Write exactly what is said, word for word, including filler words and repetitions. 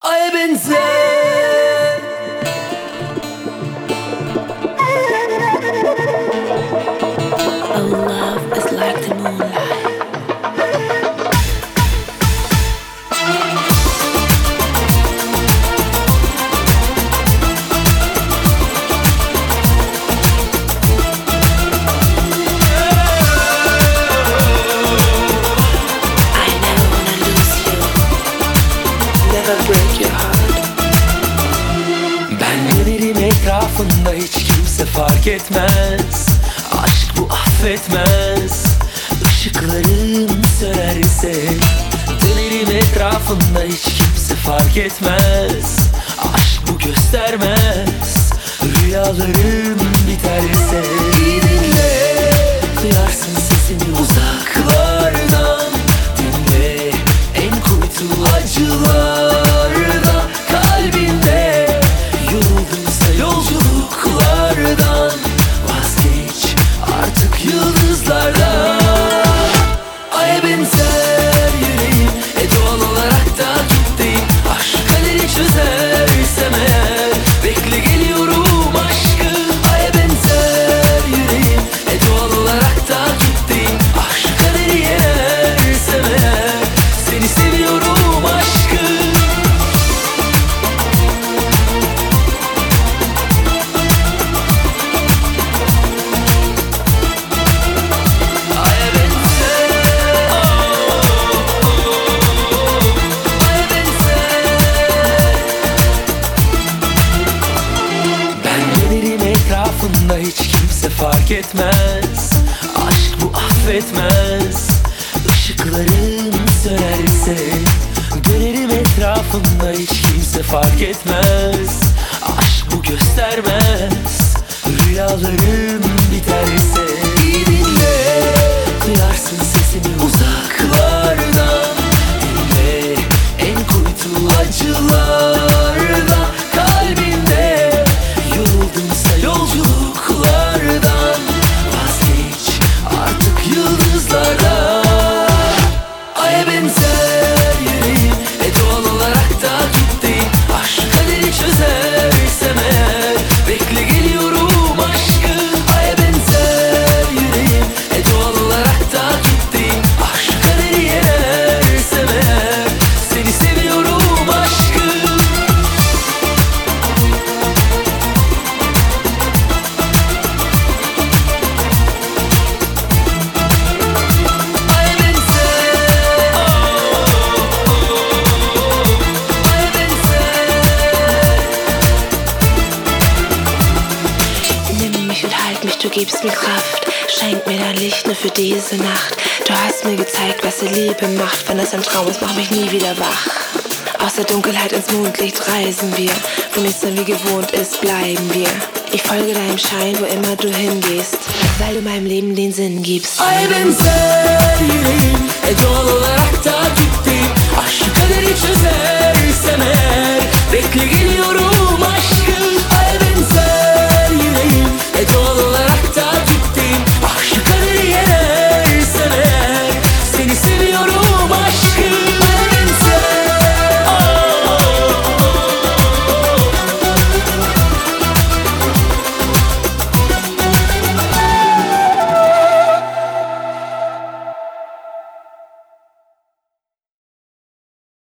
Aya benzer. Oh, love is like the moonlight. Ben dönerim etrafında, hiç kimse fark etmez. Aşk bu affetmez. Işıklarım sönerse dönerim etrafında, hiç kimse fark etmez. Aşk bu göstermez. Rüyalarım biterse iyi dinle, duyarsın sesimi uzaklardan. Dinle en kuytu acılarda, kalbinde yoruldumsa yolculuklardan. Vazgeç artık yıldızlardan. Aya benzer yüreğim, e doğal olarak da gittiğim. Aşk kaderi çözersem eğer, bekle geliyorum aşkım. Aya benzer yüreğim, e doğal olarak da gittiğim. Aşk kaderi yenersem eğer, seni seviyorum aşkım. Aya benzer, oh, oh, aya benzer. Ben dönerim etrafında, hiç kimse fark etmez. Aşk bu affetmez. Işıklarım sönerse dönerim etrafında, hiç kimse fark etmez. Aşk bu göstermez. Rüyalarım biterse iyi dinle, duyarsın sesimi uzaklardan. Dinle en kuytu acılarda, kalbinde yoruldumsa yolculuklardan. Vazgeç artık yıldızlardan. Aya benzer yüreğim, e doğal olarak da gittiğim. Aşk kaderi çözersem eğer, bekle geliyorum aşkım. Aya benzer yüreğim, e doğal olarak da gittiğim. Aşk kaderi yenersem eğer, seni seviyorum aşkım. Aya benzer, oh, oh, aya benzer. Nimm mich und halt mich, du gibst mir Kraft. Schenk mir dein Licht nur für diese Nacht. Du hast mir gezeigt, was die Liebe macht. Wenn es ein Traum ist, mach mich nie wieder wach. Aus der Dunkelheit ins Mondlicht reisen wir. Wo nichts mehr wie gewohnt ist, bleiben wir. Ich folge deinem Schein, wo immer du hingehst, weil du meinem Leben den Sinn gibst. Aya benzer yüreğim, e doğal olarak da gitti.